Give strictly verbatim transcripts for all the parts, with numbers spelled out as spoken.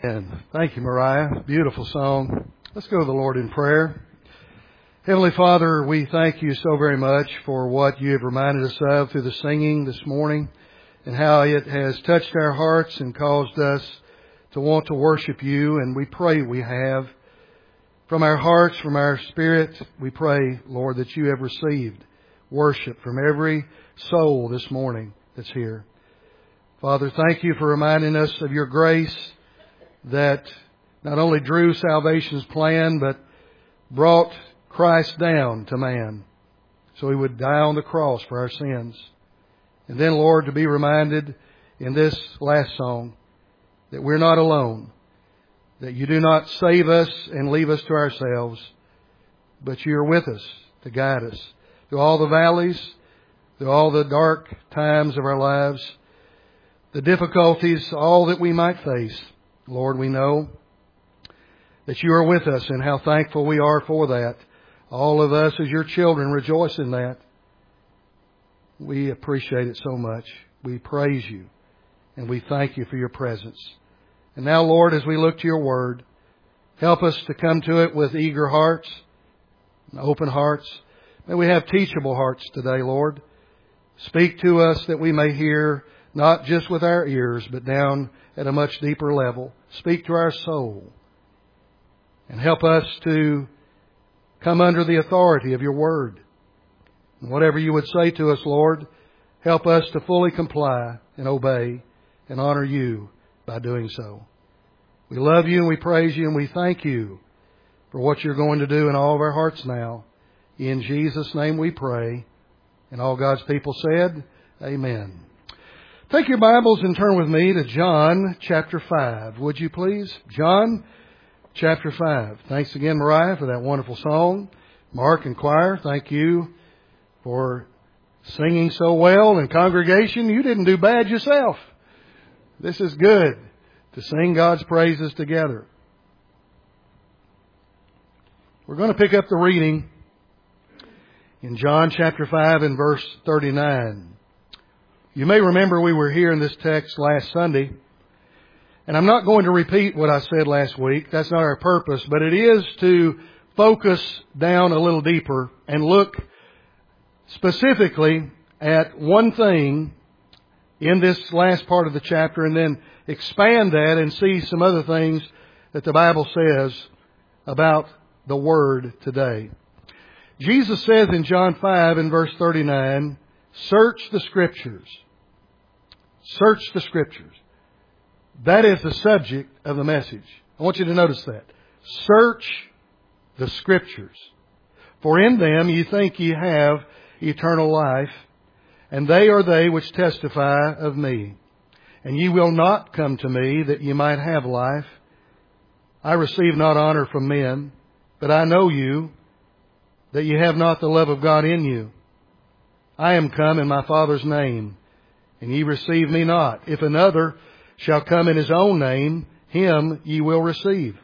And thank you, Mariah. Beautiful song. Let's go to the Lord in prayer. Heavenly Father, we thank you so very much for what you have reminded us of through the singing this morning and how it has touched our hearts and caused us to want to worship you. And we pray we have. From our hearts, from our spirit, we pray, Lord, that you have received worship from every soul this morning that's here. Father, thank you for reminding us of your grace that not only drew salvation's plan, but brought Christ down to man so he would die on the cross for our sins. And then, Lord, to be reminded in this last song that we're not alone, that you do not save us and leave us to ourselves, but you are with us to guide us through all the valleys, through all the dark times of our lives, the difficulties, all that we might face. Lord, we know that you are with us and how thankful we are for that. All of us as your children rejoice in that. We appreciate it so much. We praise you and we thank you for your presence. And now, Lord, as we look to your word, help us to come to it with eager hearts and open hearts. May we have teachable hearts today, Lord. Speak to us that we may hear not just with our ears, but down at a much deeper level. Speak to our soul and help us to come under the authority of your word. And whatever you would say to us, Lord, help us to fully comply and obey and honor you by doing so. We love you and we praise you and we thank you for what you're going to do in all of our hearts now. In Jesus' name we pray. And all God's people said, amen. Take your Bibles and turn with me to John chapter five. Would you please? John chapter five. Thanks again, Mariah, for that wonderful song. Mark and choir, thank you for singing so well. And congregation, you didn't do bad yourself. This is good to sing God's praises together. We're going to pick up the reading in John chapter five and verse thirty-nine. You may remember we were here in this text last Sunday, and I'm not going to repeat what I said last week. That's not our purpose, but it is to focus down a little deeper and look specifically at one thing in this last part of the chapter and then expand that and see some other things that the Bible says about the Word today. Jesus says in John five and verse thirty-nine, search the Scriptures. Search the Scriptures. That is the subject of the message. I want you to notice that. Search the Scriptures. For in them you think ye have eternal life, and they are they which testify of me. And ye will not come to me that ye might have life. I receive not honor from men, but I know you, that ye have not the love of God in you. I am come in my Father's name, and ye receive me not. If another shall come in his own name, him ye will receive.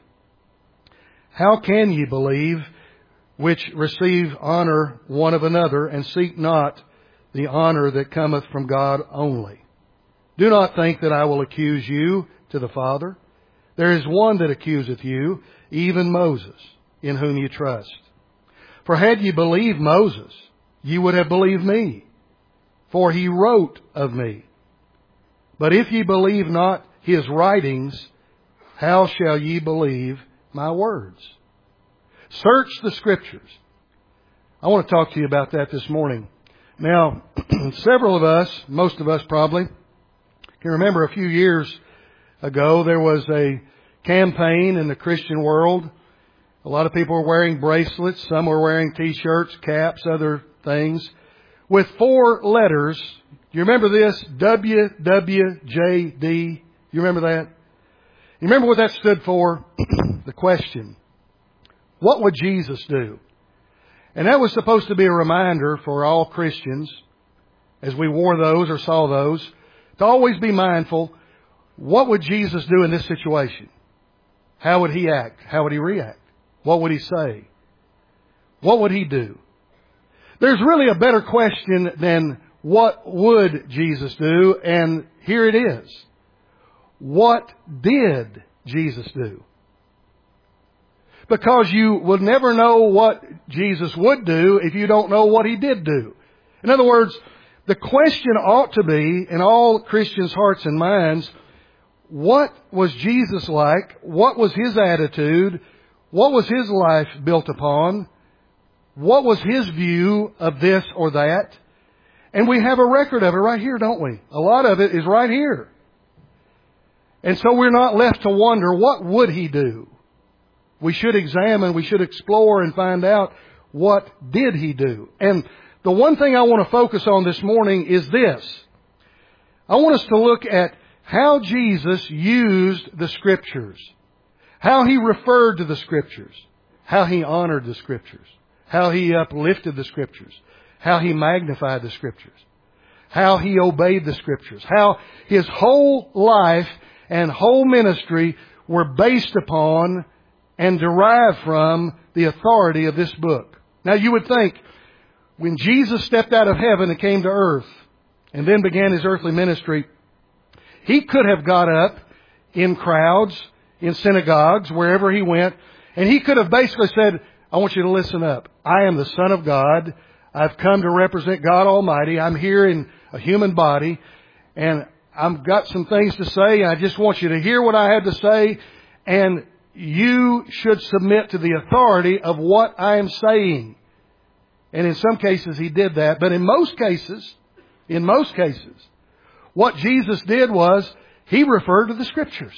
How can ye believe which receive honor one of another, and seek not the honor that cometh from God only? Do not think that I will accuse you to the Father. There is one that accuseth you, even Moses, in whom ye trust. For had ye believed Moses, ye would have believed me, for he wrote of me. But if ye believe not his writings, how shall ye believe my words? Search the Scriptures. I want to talk to you about that this morning. Now, several of us, most of us probably, can remember a few years ago there was a campaign in the Christian world. A lot of people were wearing bracelets. Some were wearing T-shirts, caps, other things, with four letters. You remember this? W W J D. You remember that? You remember what that stood for? The question. What would Jesus do? And that was supposed to be a reminder for all Christians, as we wore those or saw those, to always be mindful, what would Jesus do in this situation? How would he act? How would he react? What would he say? What would he do? There's really a better question than what would Jesus do? And here it is. What did Jesus do? Because you will never know what Jesus would do if you don't know what He did do. In other words, the question ought to be, in all Christians' hearts and minds, what was Jesus like? What was His attitude? What was His life built upon? What was His view of this or that? And we have a record of it right here, don't we? A lot of it is right here. And so we're not left to wonder, what would He do? We should examine, we should explore and find out, what did He do? And the one thing I want to focus on this morning is this. I want us to look at how Jesus used the Scriptures. How He referred to the Scriptures. How He honored the Scriptures. How He uplifted the Scriptures. How He magnified the Scriptures. How He obeyed the Scriptures. How His whole life and whole ministry were based upon and derived from the authority of this book. Now you would think, when Jesus stepped out of heaven and came to earth, and then began His earthly ministry, He could have got up in crowds, in synagogues, wherever He went, and He could have basically said, I want you to listen up. I am the Son of God. I've come to represent God Almighty. I'm here in a human body, and I've got some things to say, and I just want you to hear what I have to say, and you should submit to the authority of what I am saying. And in some cases He did that, but in most cases, in most cases, what Jesus did was He referred to the Scriptures.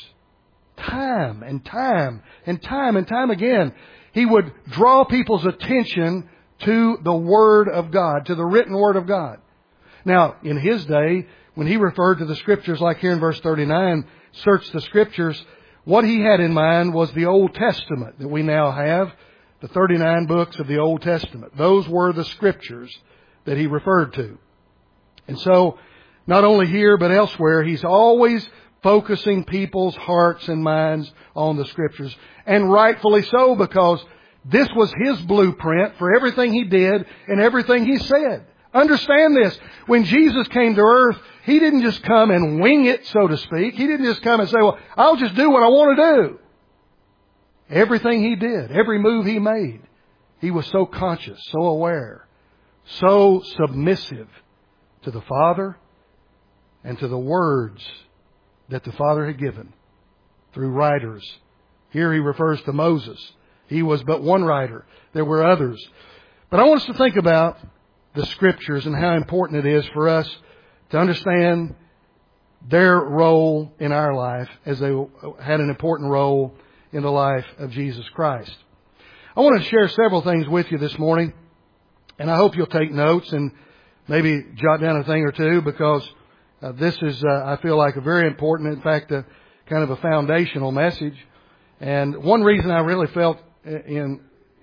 Time and time and time and time again, He would draw people's attention to the Word of God, to the written Word of God. Now, in His day, when He referred to the Scriptures, like here in verse thirty-nine, search the Scriptures, what He had in mind was the Old Testament that we now have, the thirty-nine books of the Old Testament. Those were the Scriptures that He referred to. And so, not only here but elsewhere, He's always focusing people's hearts and minds on the Scriptures. And rightfully so, because this was His blueprint for everything He did and everything He said. Understand this. When Jesus came to earth, He didn't just come and wing it, so to speak. He didn't just come and say, well, I'll just do what I want to do. Everything He did, every move He made, He was so conscious, so aware, so submissive to the Father and to the words that the Father had given through writers. Here He refers to Moses. He was but one writer. There were others. But I want us to think about the Scriptures and how important it is for us to understand their role in our life, as they had an important role in the life of Jesus Christ. I want to share several things with you this morning, and I hope you'll take notes and maybe jot down a thing or two, because uh, this is, uh, I feel like, a very important, in fact, a, kind of a foundational message. And one reason I really felt in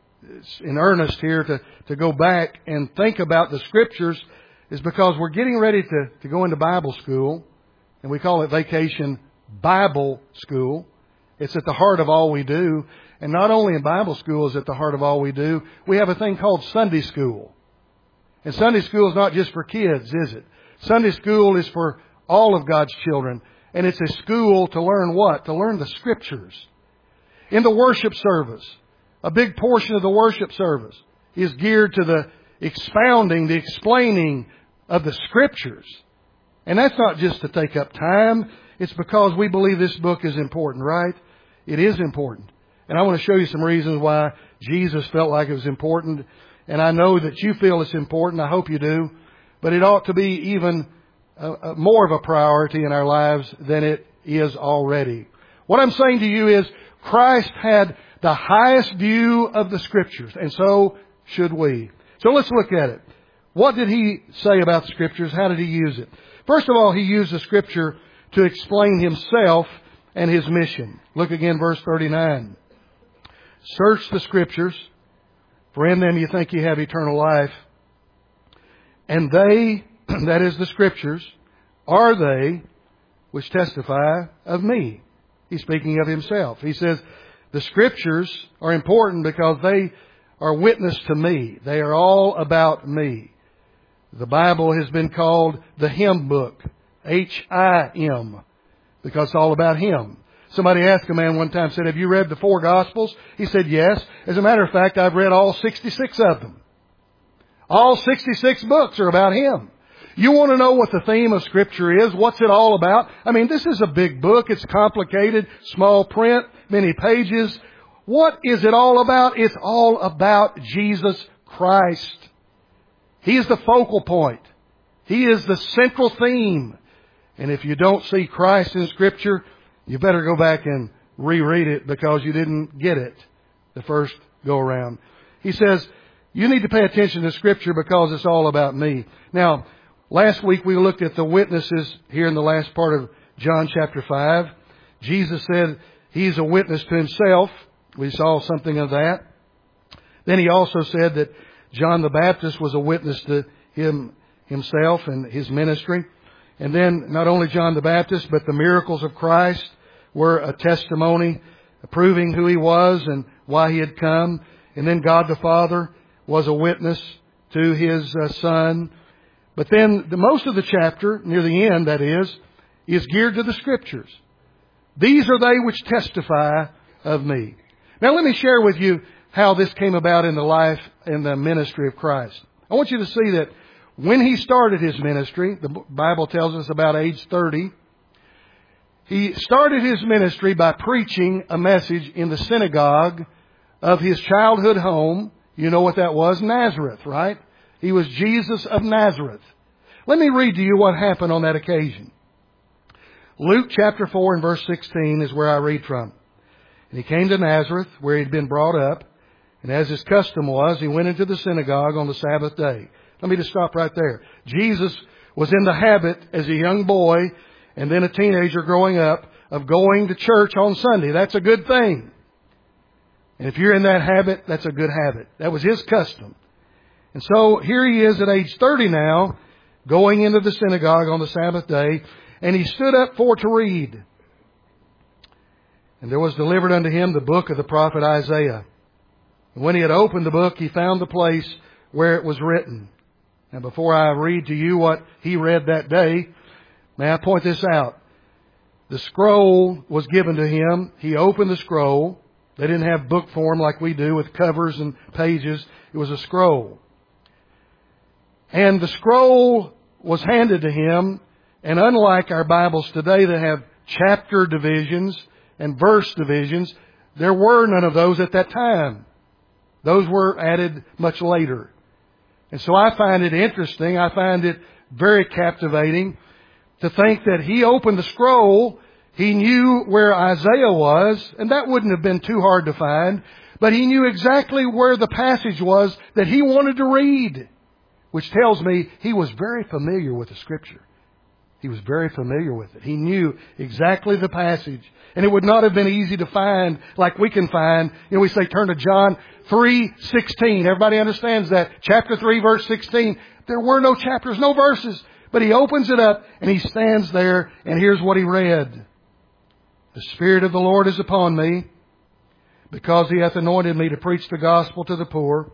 in earnest here to, to go back and think about the Scriptures is because we're getting ready to, to go into Bible school, and we call it Vacation Bible School. It's at the heart of all we do. And not only in Bible school is at the heart of all we do, we have a thing called Sunday school. And Sunday school is not just for kids, is it? Sunday school is for all of God's children. And it's a school to learn what? To learn the Scriptures. In the worship service, a big portion of the worship service is geared to the expounding, the explaining of the Scriptures. And that's not just to take up time. It's because we believe this book is important, right? It is important. And I want to show you some reasons why Jesus felt like it was important. And I know that you feel it's important. I hope you do. But it ought to be even uh, uh, more of a priority in our lives than it is already. What I'm saying to you is Christ had the highest view of the Scriptures, and so should we. So let's look at it. What did He say about the Scriptures? How did He use it? First of all, He used the Scripture to explain Himself and His mission. Look again, verse thirty-nine. Search the Scriptures, for in them you think you have eternal life. And they, that is the Scriptures, are they which testify of me. He's speaking of Himself. He says, the Scriptures are important because they are witness to me. They are all about me. The Bible has been called the hymn book, H I M, because it's all about Him. Somebody asked a man one time, said, have you read the four Gospels? He said, yes. As a matter of fact, I've read all sixty-six of them. All sixty-six books are about Him. You want to know what the theme of Scripture is? What's it all about? I mean, this is a big book. It's complicated, small print, many pages. What is it all about? It's all about Jesus Christ. He is the focal point. He is the central theme. And if you don't see Christ in Scripture, you better go back and reread it because you didn't get it the first go around. He says, you need to pay attention to Scripture because it's all about me. Now, last week we looked at the witnesses here in the last part of John chapter five. Jesus said He's a witness to Himself. We saw something of that. Then He also said that John the Baptist was a witness to Him Himself and His ministry. And then not only John the Baptist, but the miracles of Christ were a testimony proving who He was and why He had come. And then God the Father was a witness to His uh, Son. But then the most of the chapter, near the end that is, is geared to the Scriptures. These are they which testify of me. Now let me share with you how this came about in the life and the ministry of Christ. I want you to see that when He started His ministry, the Bible tells us about age thirty, He started His ministry by preaching a message in the synagogue of His childhood home. You know what that was? Nazareth, right? He was Jesus of Nazareth. Let me read to you what happened on that occasion. Luke chapter four and verse sixteen is where I read from. And He came to Nazareth, where He had been brought up. And as His custom was, He went into the synagogue on the Sabbath day. Let me just stop right there. Jesus was in the habit as a young boy and then a teenager growing up of going to church on Sunday. That's a good thing. And if you're in that habit, that's a good habit. That was His custom. And so here He is at age thirty now, going into the synagogue on the Sabbath day, and He stood up for to read. And there was delivered unto Him the book of the prophet Isaiah. And when He had opened the book, He found the place where it was written. And before I read to you what He read that day, may I point this out. The scroll was given to Him. He opened the scroll. They didn't have book form like we do with covers and pages. It was a scroll. And the scroll was handed to Him. And unlike our Bibles today that have chapter divisions and verse divisions, there were none of those at that time. Those were added much later. And so I find it interesting, I find it very captivating to think that He opened the scroll, He knew where Isaiah was, and that wouldn't have been too hard to find, but He knew exactly where the passage was that He wanted to read, which tells me He was very familiar with the Scripture. He was very familiar with it. He knew exactly the passage. And it would not have been easy to find like we can find. You know, we say turn to John three sixteen. Everybody understands that. Chapter three, verse sixteen. There were no chapters, no verses. But He opens it up and He stands there and here's what He read. The Spirit of the Lord is upon me because He hath anointed me to preach the gospel to the poor.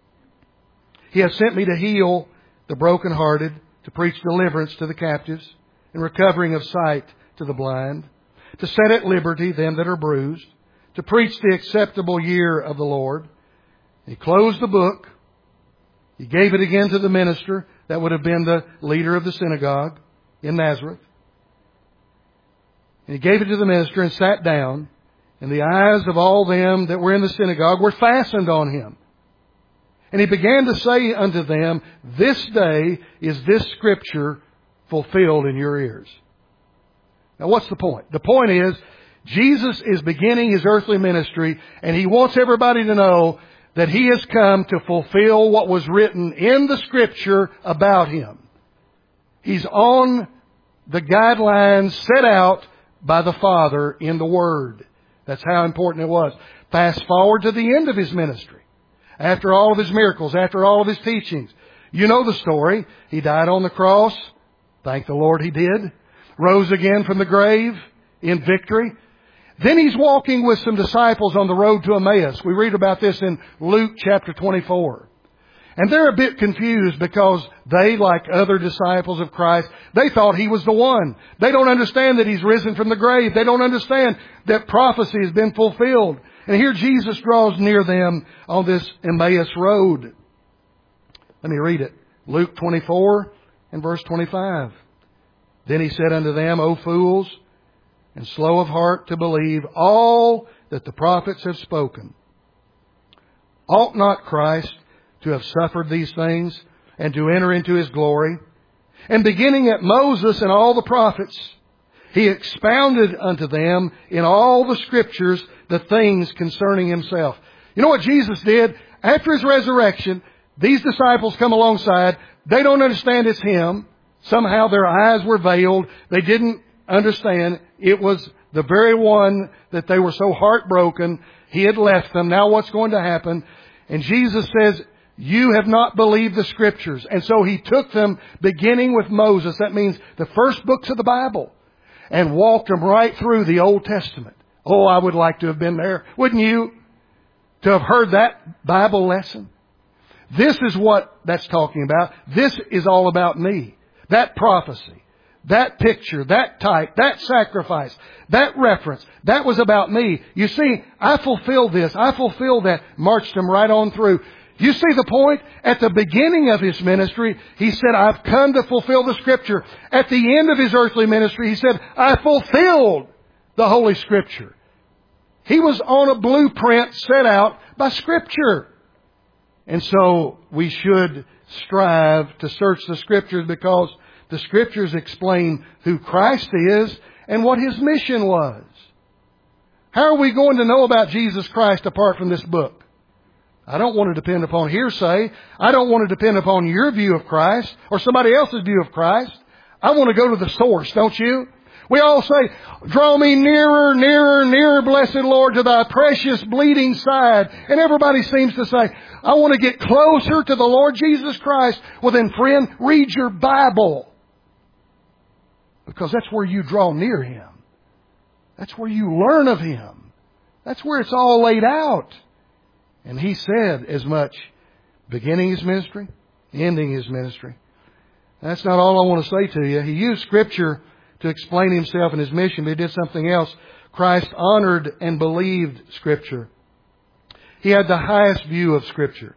He hath sent me to heal the brokenhearted, to preach deliverance to the captives and recovering of sight to the blind, to set at liberty them that are bruised, to preach the acceptable year of the Lord. He closed the book. He gave it again to the minister. That would have been the leader of the synagogue in Nazareth. And He gave it to the minister and sat down. And the eyes of all them that were in the synagogue were fastened on Him. And He began to say unto them, this day is this Scripture fulfilled in your ears. Now what's the point? The point is, Jesus is beginning His earthly ministry, and He wants everybody to know that He has come to fulfill what was written in the Scripture about Him. He's on the guidelines set out by the Father in the Word. That's how important it was. Fast forward to the end of His ministry. After all of His miracles, after all of His teachings. You know the story. He died on the cross. Thank the Lord He did. Rose again from the grave in victory. Then He's walking with some disciples on the road to Emmaus. We read about this in Luke chapter twenty-four. And they're a bit confused because they, like other disciples of Christ, they thought He was the one. They don't understand that He's risen from the grave. They don't understand that prophecy has been fulfilled. And here Jesus draws near them on this Emmaus road. Let me read it. Luke twenty-four and verse twenty-five. Then he said unto them, O fools, and slow of heart to believe all that the prophets have spoken. Ought not Christ to have suffered these things and to enter into His glory? And beginning at Moses and all the prophets, He expounded unto them in all the Scriptures the things concerning Himself. You know what Jesus did? After His resurrection, these disciples come alongside. They don't understand it's Him. Somehow their eyes were veiled. They didn't understand it was the very one that they were so heartbroken. He had left them. Now what's going to happen? And Jesus says, you have not believed the Scriptures. And so He took them beginning with Moses. That means the first books of the Bible. And walked them right through the Old Testament. Oh, I would like to have been there. Wouldn't you? To have heard that Bible lesson. This is what that's talking about. This is all about me. That prophecy, that picture, that type, that sacrifice, that reference, that was about me. You see, I fulfilled this. I fulfilled that. Marched them right on through. You see the point? At the beginning of His ministry, He said, I've come to fulfill the Scripture. At the end of His earthly ministry, He said, I fulfilled the Holy Scripture. He was on a blueprint set out by Scripture. And so we should strive to search the Scriptures because the Scriptures explain who Christ is and what His mission was. How are we going to know about Jesus Christ apart from this book? I don't want to depend upon hearsay. I don't want to depend upon your view of Christ or somebody else's view of Christ. I want to go to the source, don't you? We all say, draw me nearer, nearer, nearer, blessed Lord, to Thy precious bleeding side. And everybody seems to say, I want to get closer to the Lord Jesus Christ. Well then, friend, read your Bible. Because that's where you draw near Him. That's where you learn of Him. That's where it's all laid out. And He said as much, beginning His ministry, ending His ministry. That's not all I want to say to you. He used Scripture to explain Himself and His mission, but He did something else. Christ honored and believed Scripture. He had the highest view of Scripture.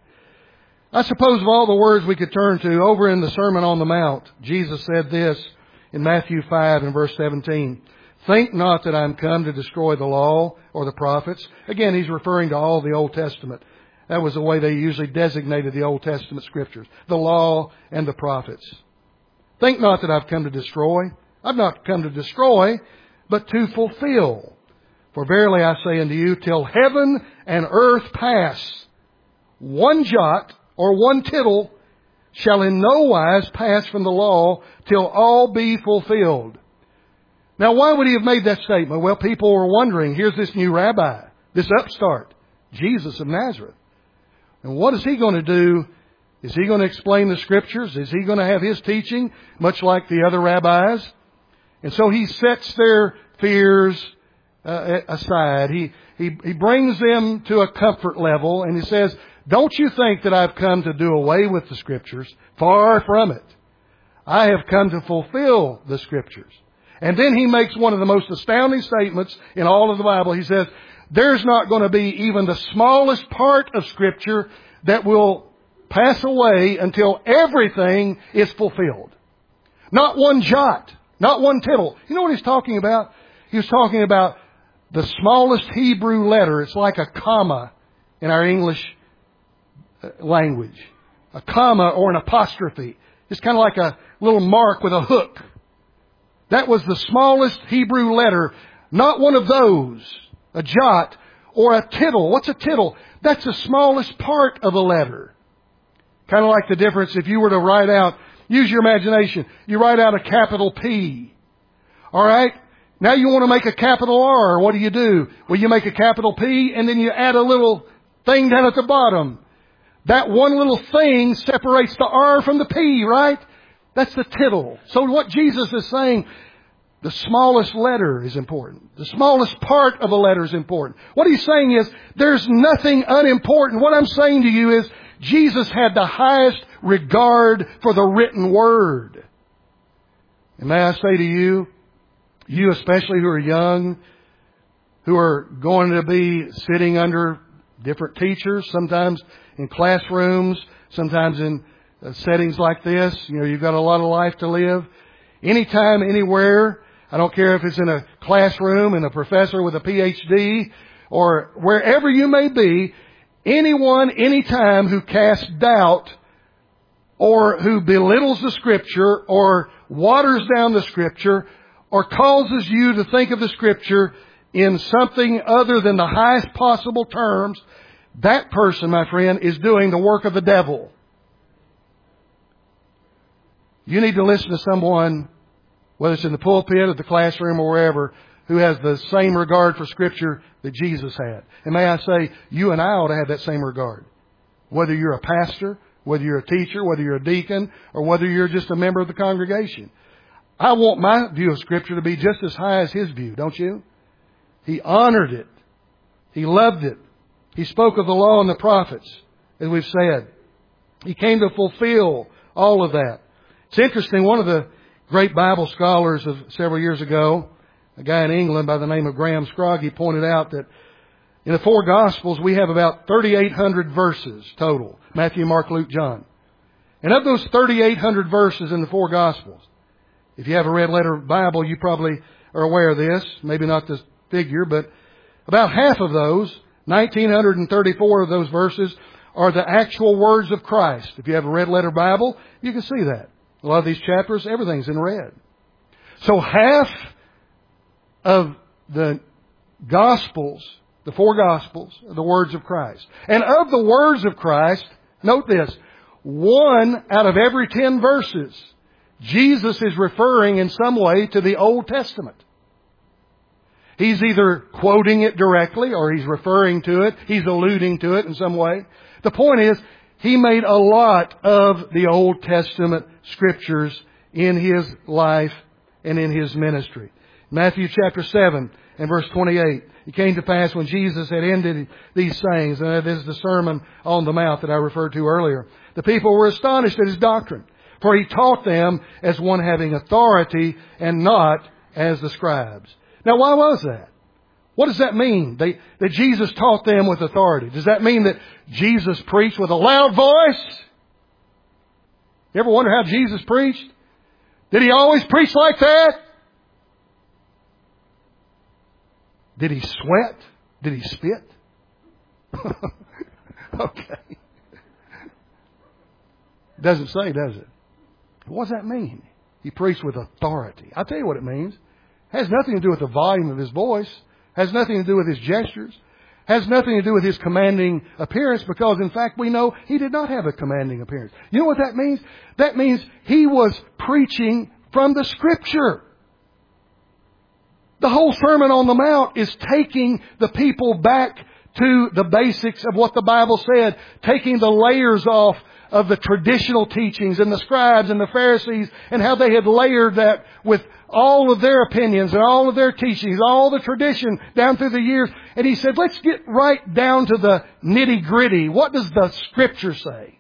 I suppose of all the words we could turn to, over in the Sermon on the Mount, Jesus said this in Matthew five and verse seventeen. Think not that I am come to destroy the law or the prophets. Again, He's referring to all the Old Testament. That was the way they usually designated the Old Testament Scriptures. The law and the prophets. Think not that I've come to destroy. I've not come to destroy, but to fulfill. For verily I say unto you, till heaven and earth pass, one jot or one tittle shall in no wise pass from the law till all be fulfilled. Now, why would He have made that statement? Well, people were wondering, here's this new rabbi, this upstart, Jesus of Nazareth. And what is He going to do? Is He going to explain the Scriptures? Is He going to have His teaching, much like the other rabbis? And so He sets their fears uh, aside. He, he, he brings them to a comfort level, and He says, don't you think that I've come to do away with the Scriptures? Far from it. I have come to fulfill the Scriptures. And then He makes one of the most astounding statements in all of the Bible. He says, there's not going to be even the smallest part of Scripture that will pass away until everything is fulfilled. Not one jot, not one tittle. You know what He's talking about? He was talking about the smallest Hebrew letter. It's like a comma in our English language. A comma or an apostrophe. It's kind of like a little mark with a hook. That was the smallest Hebrew letter. Not one of those. A jot or a tittle. What's a tittle? That's the smallest part of a letter. Kind of like the difference if you were to write out, use your imagination. You write out a capital P. All right? Now you want to make a capital R. What do you do? Well, you make a capital P and then you add a little thing down at the bottom. That one little thing separates the R from the P, right? That's the tittle. So what Jesus is saying, the smallest letter is important. The smallest part of a letter is important. What He's saying is, there's nothing unimportant. What I'm saying to you is, Jesus had the highest regard for the written Word. And may I say to you, you especially who are young, who are going to be sitting under different teachers, sometimes in classrooms, sometimes in uh, settings like this. You know, you've got a lot of life to live. Anytime, anywhere. I don't care if it's in a classroom and a professor with a P H D or wherever you may be. Anyone, anytime who casts doubt or who belittles the Scripture or waters down the Scripture or causes you to think of the Scripture in something other than the highest possible terms, that person, my friend, is doing the work of the devil. You need to listen to someone, whether it's in the pulpit or the classroom or wherever, who has the same regard for Scripture that Jesus had. And may I say, you and I ought to have that same regard. Whether you're a pastor, whether you're a teacher, whether you're a deacon, or whether you're just a member of the congregation. I want my view of Scripture to be just as high as his view, don't you? He honored it. He loved it. He spoke of the law and the prophets, as we've said. He came to fulfill all of that. It's interesting, one of the great Bible scholars of several years ago, a guy in England by the name of Graham Scroggie, pointed out that in the four Gospels we have about thirty-eight hundred verses total. Matthew, Mark, Luke, John. And of those thirty-eight hundred verses in the four Gospels, if you have a red letter Bible, you probably are aware of this. Maybe not this figure, but about half of those, one thousand nine hundred thirty-four of those verses, are the actual words of Christ. If you have a red letter Bible, you can see that. A lot of these chapters, everything's in red. So half of the Gospels, the four Gospels, are the words of Christ. And of the words of Christ, note this, one out of every ten verses, Jesus is referring in some way to the Old Testament. He's either quoting it directly or he's referring to it. He's alluding to it in some way. The point is, he made a lot of the Old Testament Scriptures in his life and in his ministry. Matthew chapter seven and verse twenty-eight. It came to pass when Jesus had ended these sayings, and that is the Sermon on the Mount that I referred to earlier. The people were astonished at his doctrine, for he taught them as one having authority and not as the scribes. Now, why was that? What does that mean? They, that Jesus taught them with authority. Does that mean that Jesus preached with a loud voice? You ever wonder how Jesus preached? Did he always preach like that? Did he sweat? Did he spit? Okay. Doesn't say, does it? What does that mean? He preached with authority. I'll tell you what it means. It has nothing to do with the volume of his voice. Has nothing to do with his gestures. Has nothing to do with his commanding appearance, because in fact we know he did not have a commanding appearance. You know what that means? That means he was preaching from the Scripture. The whole Sermon on the Mount is taking the people back to the basics of what the Bible said, taking the layers off of the traditional teachings and the scribes and the Pharisees and how they had layered that with all of their opinions and all of their teachings, all the tradition down through the years. And he said, let's get right down to the nitty gritty. What does the Scripture say?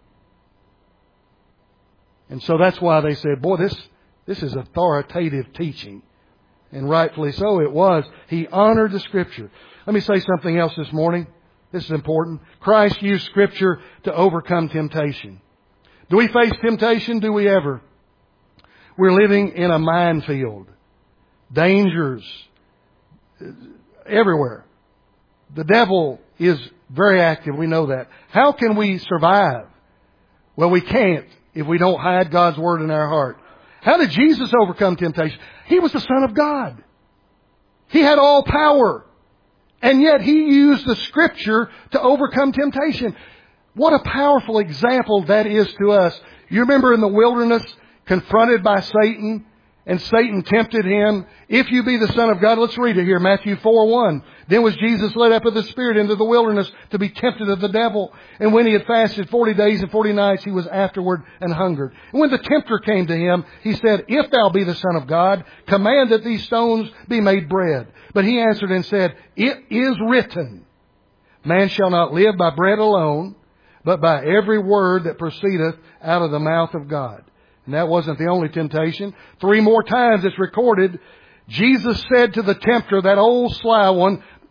And so that's why they said, boy, this, this is authoritative teaching. And rightfully so it was. He honored the Scripture. Let me say something else this morning. This is important. Christ used Scripture to overcome temptation. Do we face temptation? Do we ever? We're living in a minefield. Dangers everywhere. The devil is very active. We know that. How can we survive? Well, we can't if we don't hide God's Word in our heart. How did Jesus overcome temptation? He was the Son of God. He had all power. And yet He used the Scripture to overcome temptation. What a powerful example that is to us. You remember in the wilderness, confronted by Satan, and Satan tempted Him. If you be the Son of God, let's read it here, Matthew four one. Then was Jesus led up of the Spirit into the wilderness to be tempted of the devil. And when He had fasted forty days and forty nights, He was afterward and hungered. And when the tempter came to Him, He said, If thou be the Son of God, command that these stones be made bread. But He answered and said, It is written, Man shall not live by bread alone, but by every word that proceedeth out of the mouth of God. And that wasn't the only temptation. Three more times it's recorded, Jesus said to the tempter, that old sly one,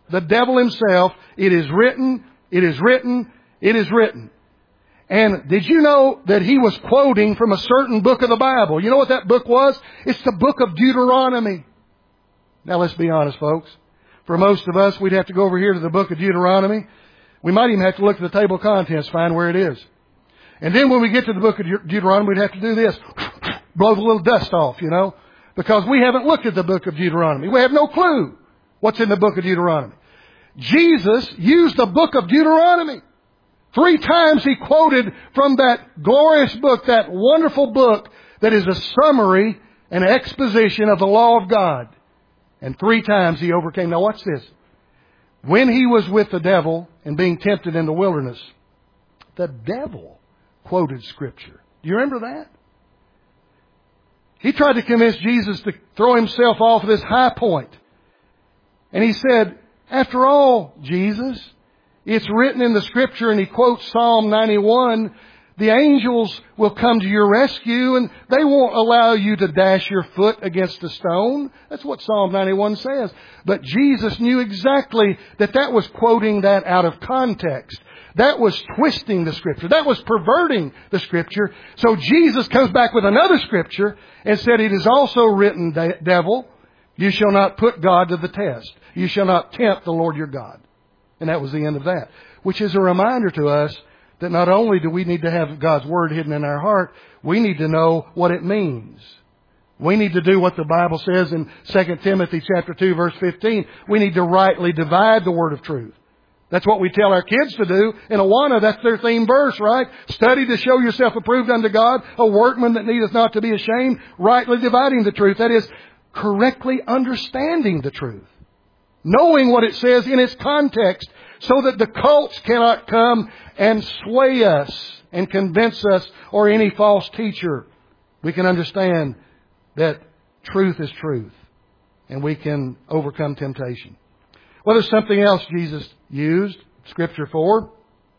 the devil himself, it is written, it is written, it is written. And did you know that he was quoting from a certain book of the Bible? You know what that book was? It's the book of Deuteronomy. Now let's be honest, folks. For most of us, we'd have to go over here to the book of Deuteronomy. We might even have to look at the table of contents, find where it is. And then when we get to the book of Deuteronomy, we'd have to do this. Blow the little dust off, you know. Because we haven't looked at the book of Deuteronomy. We have no clue what's in the book of Deuteronomy. Jesus used the book of Deuteronomy. Three times he quoted from that glorious book, that wonderful book that is a summary and exposition of the law of God. And three times he overcame. Now watch this. When he was with the devil and being tempted in the wilderness, the devil quoted Scripture. Do you remember that? He tried to convince Jesus to throw himself off this high point. And he said, after all, Jesus, it's written in the Scripture, and he quotes Psalm ninety-one, the angels will come to your rescue and they won't allow you to dash your foot against a stone. That's what Psalm ninety-one says. But Jesus knew exactly that that was quoting that out of context. That was twisting the Scripture. That was perverting the Scripture. So Jesus comes back with another Scripture and said, it is also written, devil, you shall not put God to the test. You shall not tempt the Lord your God. And that was the end of that. Which is a reminder to us that not only do we need to have God's Word hidden in our heart, we need to know what it means. We need to do what the Bible says in Second Timothy chapter two, verse fifteen. We need to rightly divide the Word of truth. That's what we tell our kids to do. In Awana, that's their theme verse, right? Study to show yourself approved unto God, a workman that needeth not to be ashamed, rightly dividing the truth. That is, correctly understanding the truth. Knowing what it says in its context, so that the cults cannot come and sway us and convince us, or any false teacher. We can understand that truth is truth, and we can overcome temptation. Well, there's something else Jesus used Scripture for,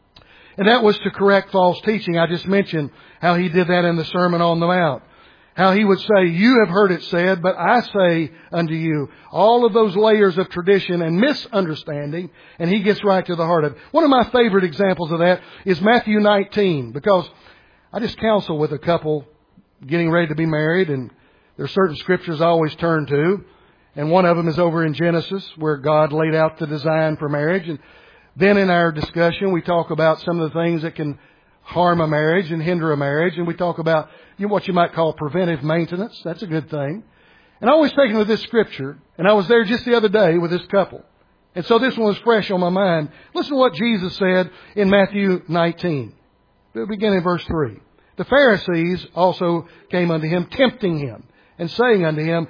and that was to correct false teaching. I just mentioned how he did that in the Sermon on the Mount. How he would say, you have heard it said, but I say unto you. All of those layers of tradition and misunderstanding, and he gets right to the heart of it. One of my favorite examples of that is Matthew nineteen, because I just counsel with a couple getting ready to be married, and there are certain scriptures I always turn to. And one of them is over in Genesis, where God laid out the design for marriage. And then in our discussion, we talk about some of the things that can harm a marriage and hinder a marriage. And we talk about you know, what you might call preventive maintenance. That's a good thing. And I always take it with this scripture. And I was there just the other day with this couple. And so this one was fresh on my mind. Listen to what Jesus said in Matthew nineteen. We'll begin in verse three. The Pharisees also came unto him, tempting him, and saying unto him,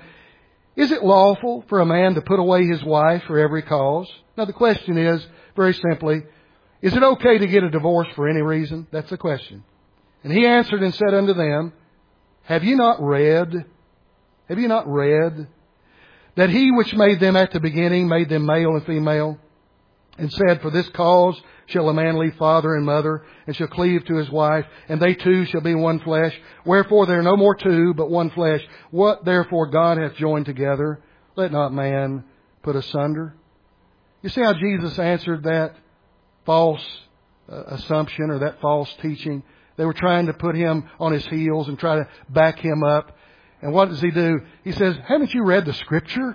is it lawful for a man to put away his wife for every cause? Now the question is, very simply, is it okay to get a divorce for any reason? That's the question. And he answered and said unto them, have you not read, have you not read that he which made them at the beginning made them male and female, and said, for this cause shall a man leave father and mother, and shall cleave to his wife, and they two shall be one flesh. Wherefore there are no more two, but one flesh. What therefore God hath joined together, let not man put asunder. You see how Jesus answered that false uh, assumption, or that false teaching? They were trying to put him on his heels and try to back him up. And what does he do? He says, haven't you read the Scripture?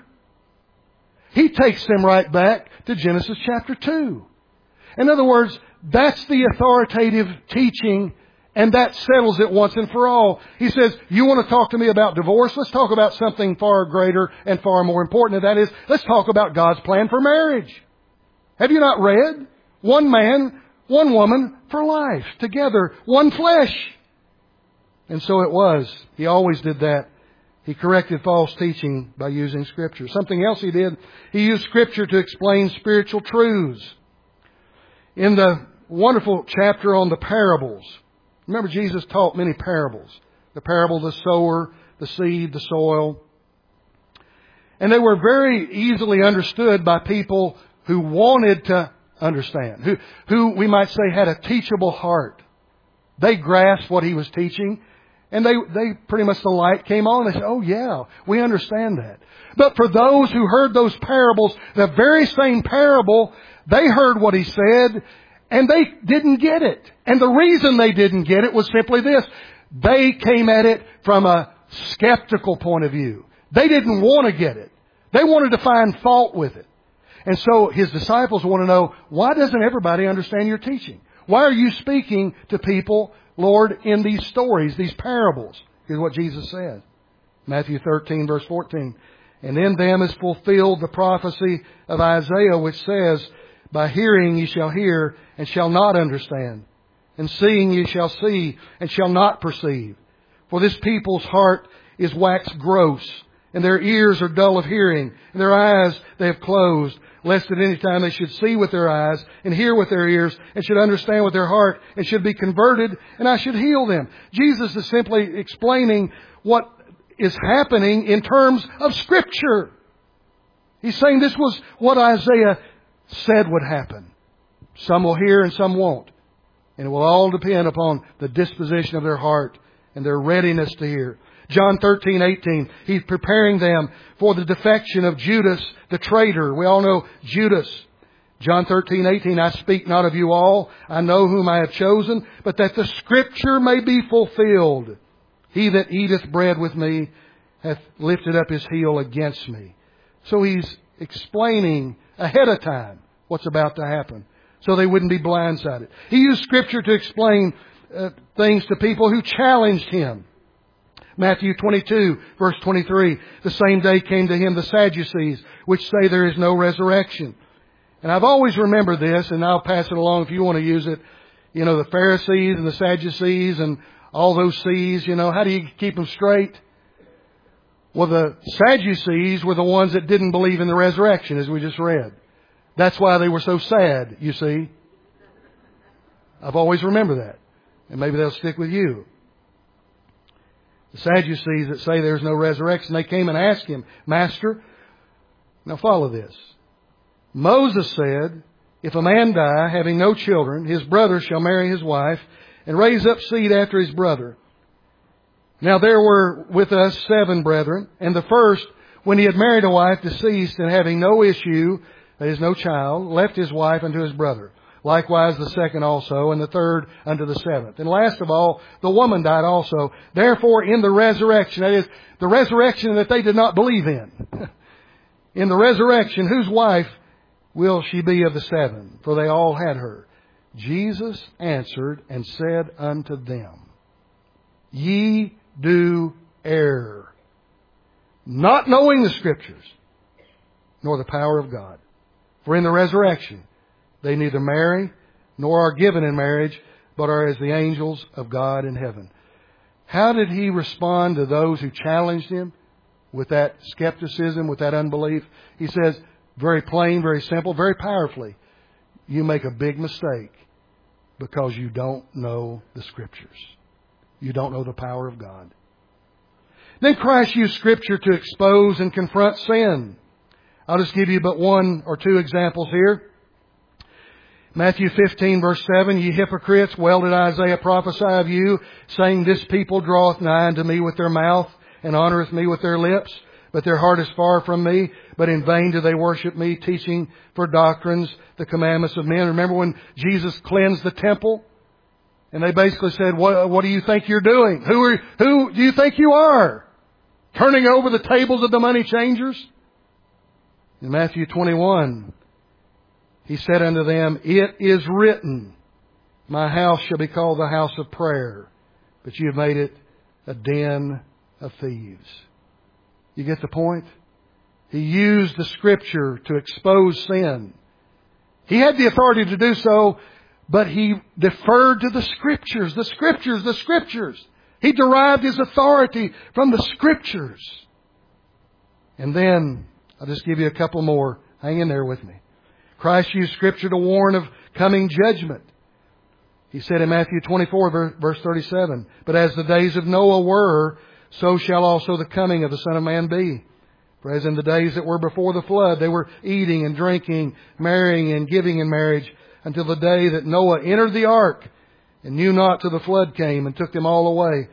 He takes them right back to Genesis chapter two. In other words, that's the authoritative teaching, and that settles it once and for all. He says, you want to talk to me about divorce? Let's talk about something far greater and far more important. And that is, let's talk about God's plan for marriage. Have you not read? One man, one woman for life, together, one flesh. And so it was. He always did that. He corrected false teaching by using Scripture. Something else he did, he used Scripture to explain spiritual truths. In the wonderful chapter on the parables, remember Jesus taught many parables. The parable of the sower, the seed, the soil. And they were very easily understood by people who wanted to understand, who, who we might say had a teachable heart. They grasped what he was teaching, And they, they pretty much the light came on. They said, oh yeah, we understand that. But for those who heard those parables, the very same parable, they heard what He said and they didn't get it. And the reason they didn't get it was simply this. They came at it from a skeptical point of view. They didn't want to get it. They wanted to find fault with it. And so His disciples want to know, why doesn't everybody understand your teaching? Why are you speaking to people, Lord, in these stories, these parables? Is what Jesus said. Matthew thirteen, verse fourteen. And in them is fulfilled the prophecy of Isaiah, which says, by hearing ye shall hear, and shall not understand. And seeing ye shall see, and shall not perceive. For this people's heart is waxed gross, and their ears are dull of hearing, and their eyes they have closed, lest at any time they should see with their eyes, and hear with their ears, and should understand with their heart, and should be converted, and I should heal them. Jesus is simply explaining what is happening in terms of Scripture. He's saying this was what Isaiah said would happen. Some will hear and some won't. And it will all depend upon the disposition of their heart and their readiness to hear. John thirteen, eighteen, He's preparing them for the defection of Judas, the traitor. We all know Judas. John thirteen, eighteen, I speak not of you all. I know whom I have chosen, but that the Scripture may be fulfilled. He that eateth bread with me hath lifted up his heel against me. So He's explaining ahead of time what's about to happen, so they wouldn't be blindsided. He used Scripture to explain uh, things to people who challenged Him. Matthew twenty-two, verse twenty-three, the same day came to Him the Sadducees, which say there is no resurrection. And I've always remembered this, and I'll pass it along if you want to use it. You know, the Pharisees and the Sadducees and all those C's, you know, how do you keep them straight? Well, the Sadducees were the ones that didn't believe in the resurrection, as we just read. That's why they were so sad, you see. I've always remembered that. And maybe they'll stick with you. The Sadducees that say there's no resurrection, they came and asked Him, Master, now follow this. Moses said, if a man die, having no children, his brother shall marry his wife, and raise up seed after his brother. Now there were with us seven brethren, and the first, when he had married a wife, deceased, and having no issue, that is, no child, left his wife unto his brother. Likewise the second also, and the third unto the seventh. And last of all, the woman died also. Therefore in the resurrection, that is, the resurrection that they did not believe in. In the resurrection, whose wife will she be of the seven? For they all had her. Jesus answered and said unto them, Ye do err, not knowing the Scriptures, nor the power of God. For in the resurrection they neither marry nor are given in marriage, but are as the angels of God in heaven. How did He respond to those who challenged Him with that skepticism, with that unbelief? He says, very plain, very simple, very powerfully, you make a big mistake because you don't know the Scriptures. You don't know the power of God. Then Christ used Scripture to expose and confront sin. I'll just give you but one or two examples here. Matthew fifteen, verse seven, Ye hypocrites, well did Isaiah prophesy of you, saying, This people draweth nigh unto me with their mouth, and honoureth me with their lips, but their heart is far from me. But in vain do they worship me, teaching for doctrines the commandments of men. Remember when Jesus cleansed the temple? And they basically said, what, what do you think you're doing? Who are, who do you think you are? Turning over the tables of the money changers? In Matthew twenty-one, He said unto them, It is written, My house shall be called the house of prayer, but you have made it a den of thieves. You get the point? He used the Scripture to expose sin. He had the authority to do so, but He deferred to the Scriptures, the Scriptures, the Scriptures. He derived His authority from the Scriptures. And then, I'll just give you a couple more. Hang in there with me. Christ used Scripture to warn of coming judgment. He said in Matthew twenty-four, verse thirty-seven, But as the days of Noah were, so shall also the coming of the Son of Man be. For as in the days that were before the flood, they were eating and drinking, marrying and giving in marriage, until the day that Noah entered the ark, and knew not till the flood came and took them all away.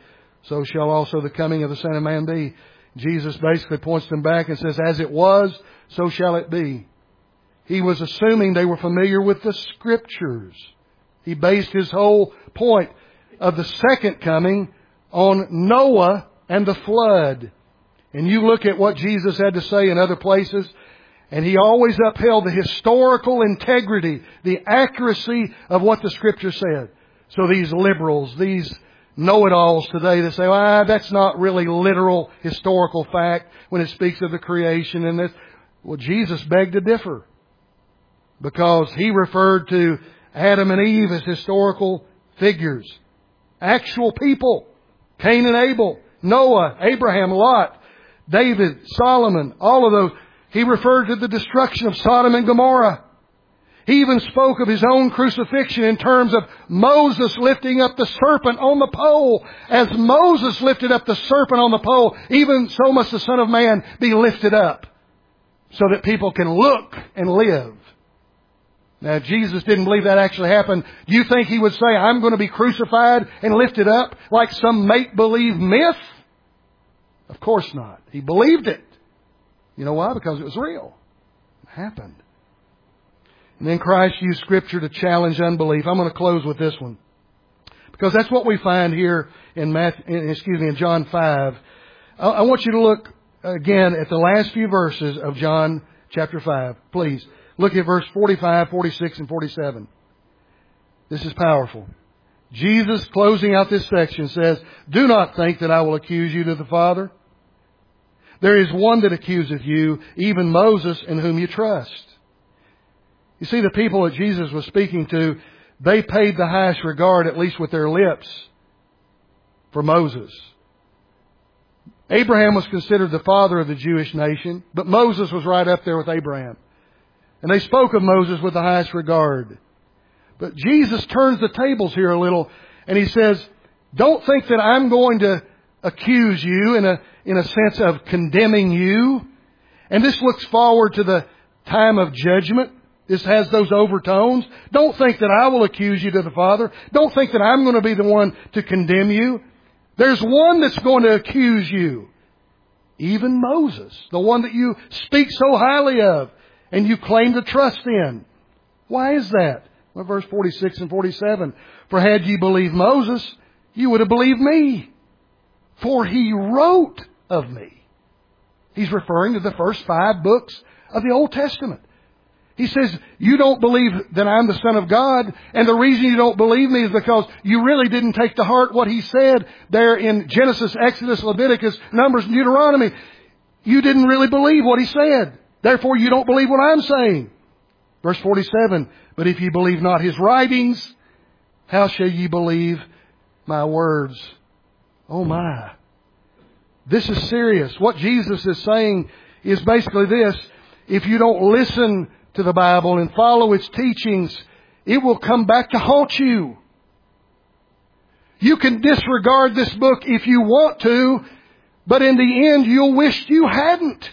so shall also the coming of the Son of Man be. Jesus basically points them back and says, as it was, so shall it be. He was assuming they were familiar with the Scriptures. He based his whole point of the second coming on Noah and the flood. And you look at what Jesus had to say in other places, and He always upheld the historical integrity, the accuracy of what the Scripture said. So these liberals, these know-it-alls today that say, ah, that's not really literal historical fact when it speaks of the creation and this. Well, Jesus begged to differ, because He referred to Adam and Eve as historical figures. Actual people. Cain and Abel, Noah, Abraham, Lot, David, Solomon, all of those. He referred to the destruction of Sodom and Gomorrah. He even spoke of His own crucifixion in terms of Moses lifting up the serpent on the pole. As Moses lifted up the serpent on the pole, even so must the Son of Man be lifted up, so that people can look and live. Now, if Jesus didn't believe that actually happened, do you think He would say, I'm going to be crucified and lifted up like some make-believe myth? Of course not. He believed it. You know why? Because it was real. It happened. And then Christ used Scripture to challenge unbelief. I'm going to close with this one, because that's what we find here in Matthew, excuse me, in John five. I want you to look again at the last few verses of John chapter five. Please look at verse forty-five, forty-six, and forty-seven. This is powerful. Jesus, closing out this section, says, do not think that I will accuse you to the Father. There is one that accuseth you, even Moses, in whom you trust. You see, the people that Jesus was speaking to, they paid the highest regard, at least with their lips, for Moses. Abraham was considered the father of the Jewish nation, but Moses was right up there with Abraham. And they spoke of Moses with the highest regard. But Jesus turns the tables here a little, and He says, don't think that I'm going to accuse you in a, in a sense of condemning you. And this looks forward to the time of judgment. This has those overtones. Don't think that I will accuse you to the Father. Don't think that I'm going to be the one to condemn you. There's one that's going to accuse you. Even Moses, the one that you speak so highly of and you claim to trust in. Why is that? Well, verse forty-six and forty-seven. For had ye believed Moses, you would have believed me, for he wrote of me. He's referring to the first five books of the Old Testament. He says, you don't believe that I'm the Son of God, and the reason you don't believe me is because you really didn't take to heart what He said there in Genesis, Exodus, Leviticus, Numbers, and Deuteronomy. You didn't really believe what He said. Therefore, you don't believe what I'm saying. Verse forty-seven, but if ye believe not His writings, how shall ye believe my words? Oh my. This is serious. What Jesus is saying is basically this. If you don't listen to the Bible and follow its teachings, it will come back to haunt you. You can disregard this book if you want to, but in the end you'll wish you hadn't.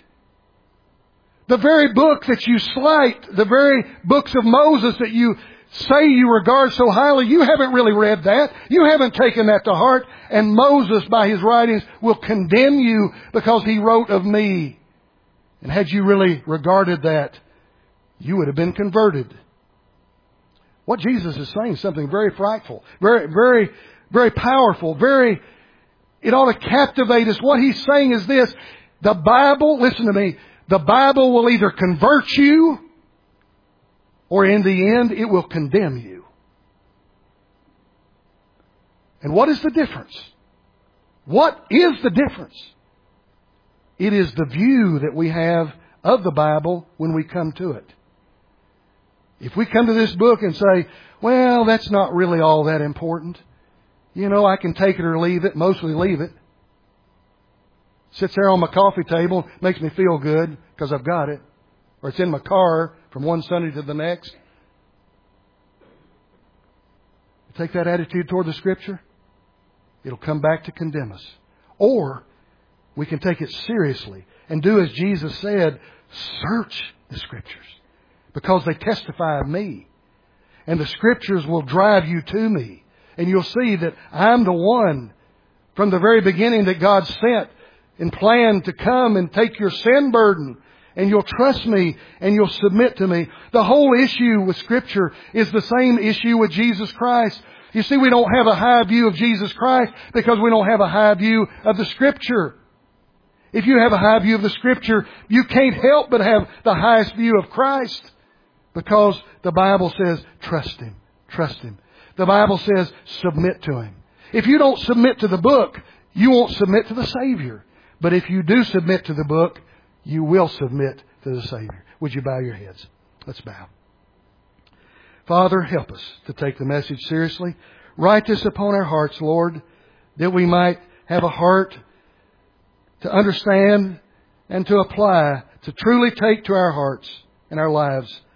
The very book that you slight, the very books of Moses that you say you regard so highly, you haven't really read that. You haven't taken that to heart. And Moses, by his writings, will condemn you because he wrote of me. And had you really regarded that, you would have been converted. What Jesus is saying is something very frightful, very, very, very powerful, very, it ought to captivate us. What He's saying is this: the Bible, listen to me, the Bible will either convert you, or in the end, it will condemn you. And what is the difference? What is the difference? It is the view that we have of the Bible when we come to it. If we come to this book and say, well, that's not really all that important. You know, I can take it or leave it, mostly leave it. Sits there on my coffee table, makes me feel good because I've got it. Or it's in my car from one Sunday to the next. Take that attitude toward the Scripture, it'll come back to condemn us. Or we can take it seriously and do as Jesus said, search the Scriptures, because they testify of me. And the Scriptures will drive you to me. And you'll see that I'm the one from the very beginning that God sent and planned to come and take your sin burden, and you'll trust me and you'll submit to me. The whole issue with Scripture is the same issue with Jesus Christ. You see, we don't have a high view of Jesus Christ because we don't have a high view of the Scripture. If you have a high view of the Scripture, you can't help but have the highest view of Christ, because the Bible says, trust Him, trust Him. The Bible says, submit to Him. If you don't submit to the book, you won't submit to the Savior. But if you do submit to the book, you will submit to the Savior. Would you bow your heads? Let's bow. Father, help us to take the message seriously. Write this upon our hearts, Lord, that we might have a heart to understand and to apply, to truly take to our hearts and our lives